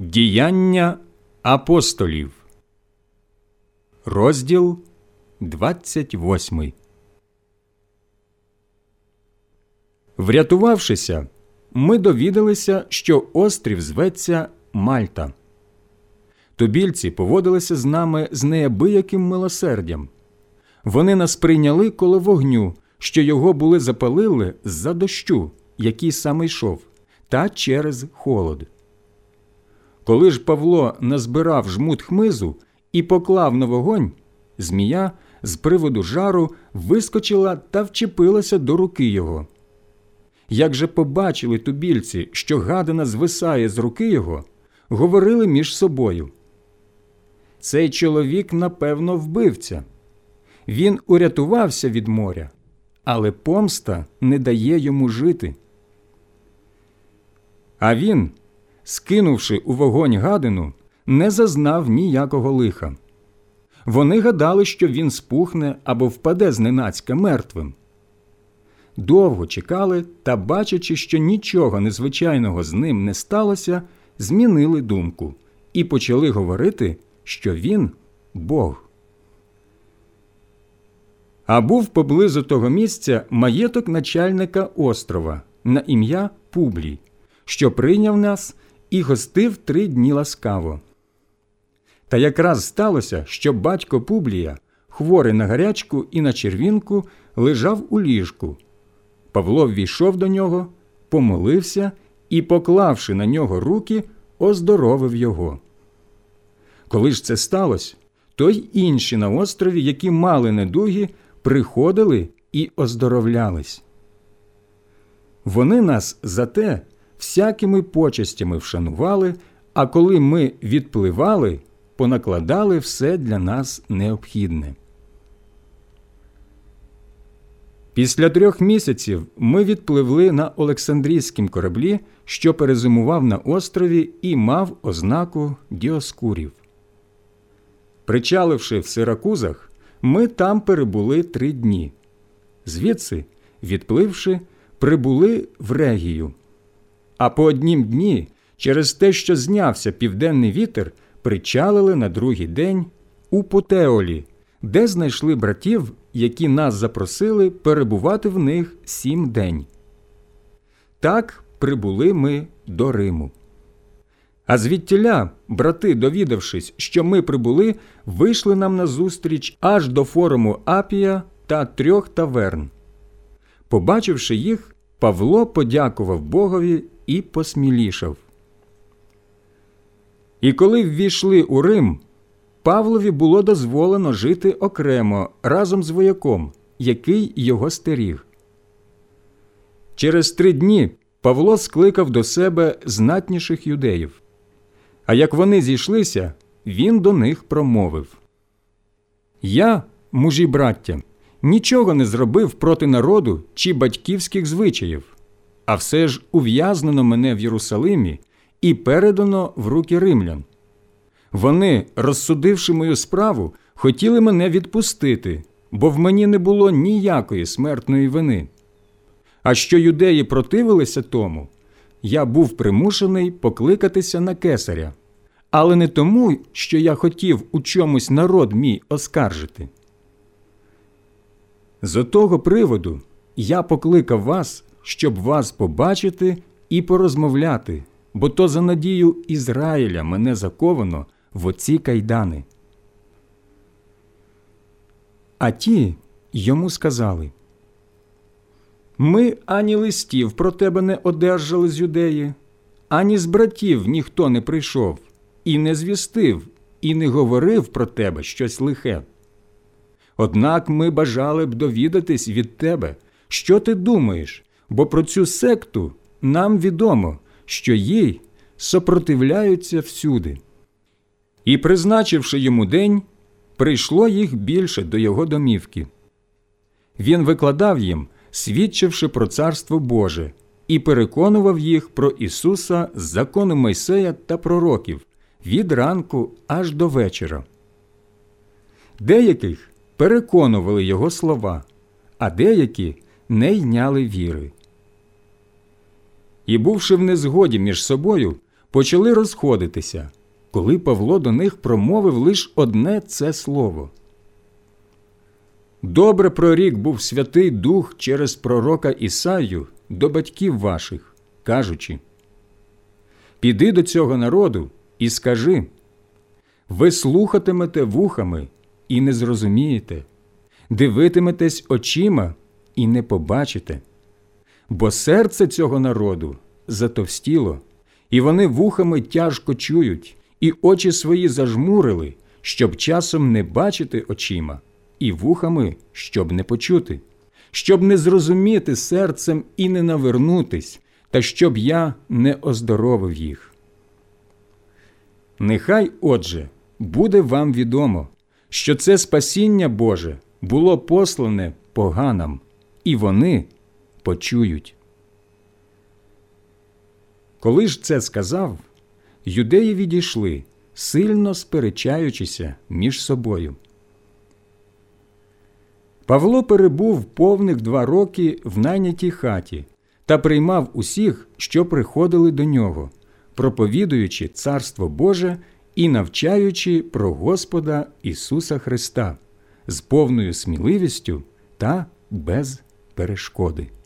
Діяння апостолів, розділ 28. Врятувавшися, ми довідалися, що острів зветься Мальта. Тубільці поводилися з нами з неабияким милосердям. Вони нас прийняли коло вогню, що його були запалили з-за дощу, який саме йшов, та через холод. Коли ж Павло назбирав жмут хмизу і поклав на вогонь, змія з приводу жару вискочила та вчепилася до руки його. Як же побачили тубільці, що гадина звисає з руки його, говорили між собою: «Цей чоловік, напевно, вбивця. Він урятувався від моря, але помста не дає йому жити». А він, скинувши у вогонь гадину, не зазнав ніякого лиха. Вони гадали, що він спухне або впаде зненацька мертвим. Довго чекали та, бачачи, що нічого незвичайного з ним не сталося, змінили думку і почали говорити, що він – Бог. А був поблизу того місця маєток начальника острова на ім'я Публій, що прийняв нас і гостив 3 дні ласкаво. Та якраз сталося, що батько Публія, хворий на гарячку і на червінку, лежав у ліжку. Павло ввійшов до нього, помолився і, поклавши на нього руки, оздоровив його. Коли ж це сталося, то й інші на острові, які мали недуги, приходили і оздоровлялись. Вони нас за те всякими почестями вшанували, а коли ми відпливали, понакладали все для нас необхідне. Після 3 місяців ми відпливли на Олександрійськім кораблі, що перезимував на острові і мав ознаку Діоскурів. Причаливши в Сиракузах, ми там перебули 3 дні. Звідси, відпливши, прибули в Регію. А по однім дні, через те, що знявся південний вітер, причалили на другий день у Путеолі, де знайшли братів, які нас запросили перебувати в них 7 день. Так прибули ми до Риму. А звідтіля брати, довідавшись, що ми прибули, вийшли нам назустріч аж до форуму Апія та 3 таверн. Побачивши їх, Павло подякував Богові і посмілішав. І коли ввійшли у Рим, Павлові було дозволено жити окремо разом з вояком, який його стеріг. Через 3 дні Павло скликав до себе знатніших юдеїв. А як вони зійшлися, він до них промовив: «Я, мужі браття, нічого не зробив проти народу чи батьківських звичаїв, а все ж ув'язнено мене в Єрусалимі і передано в руки римлян. Вони, розсудивши мою справу, хотіли мене відпустити, бо в мені не було ніякої смертної вини. А що юдеї противилися тому, я був примушений покликатися на кесаря, але не тому, що я хотів у чомусь народ мій оскаржити. З отого приводу я покликав вас, щоб вас побачити і порозмовляти, бо то за надію Ізраїля мене заковано в оці кайдани». А ті йому сказали: «Ми ані листів про тебе не одержали з Юдеї, ані з братів ніхто не прийшов, і не звістив, і не говорив про тебе щось лихе. Однак ми бажали б довідатись від тебе, що ти думаєш, бо про цю секту нам відомо, що їй сопротивляються всюди». І, призначивши йому день, прийшло їх більше до його домівки. Він викладав їм, свідчивши про Царство Боже, і переконував їх про Ісуса з закону Мойсея та пророків від ранку аж до вечора. Деяких переконували його слова, а деякі не йняли віри. І, бувши в незгоді між собою, почали розходитися, коли Павло до них промовив лише одне це слово. «Добре прорік був Святий Дух через пророка Ісаю до батьків ваших, кажучи: піди до цього народу і скажи: ви слухатимете вухами і не зрозумієте, дивитиметесь очима і не побачите. Бо серце цього народу затовстіло, і вони вухами тяжко чують, і очі свої зажмурили, щоб часом не бачити очима, і вухами, щоб не почути, щоб не зрозуміти серцем і не навернутись, та щоб я не оздоровив їх. Нехай, отже, буде вам відомо, що це спасіння Боже було послане поганам, і вони почують». Коли ж це сказав, юдеї відійшли, сильно сперечаючися між собою. Павло перебув повних 2 роки в найнятій хаті та приймав усіх, що приходили до нього, проповідуючи Царство Боже і навчаючи про Господа Ісуса Христа з повною сміливістю та без перешкоди.